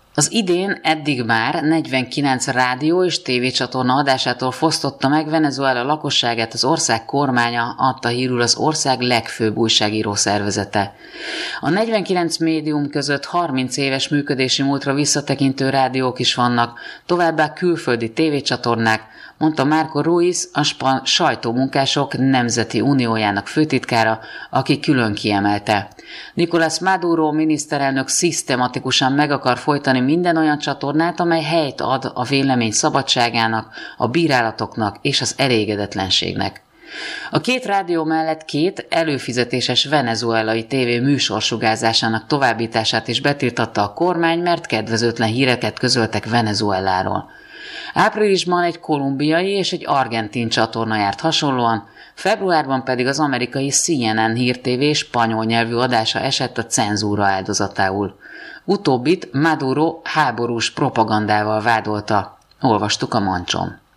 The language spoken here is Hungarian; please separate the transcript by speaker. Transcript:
Speaker 1: Az idén eddig már 49 rádió és tévécsatorna adásától fosztotta meg Venezuela lakosságát az ország kormánya, adta hírül az ország legfőbb újságíró szervezete. A 49 médium között 30 éves működési múltra visszatekintő rádiók is vannak, továbbá külföldi tévécsatornák, mondta Marco Ruiz, a sajtómunkások Nemzeti Uniójának főtitkára, aki külön kiemelte. Nicolás Maduro miniszterelnök szisztematikusan meg akar folytani minden olyan csatornát, amely helyt ad a vélemény szabadságának, a bírálatoknak és az elégedetlenségnek. A két rádió mellett két előfizetéses venezuelai tévé műsorsugárzásának továbbítását is betiltatta a kormány, mert kedvezőtlen híreket közöltek Venezueláról. Áprilisban egy kolumbiai és egy argentin csatorna járt hasonlóan, februárban pedig az amerikai CNN hírtévé spanyol nyelvű adása esett a cenzúra áldozatául. Utóbbit Maduro háborús propagandával vádolta. Olvastuk a Mancson.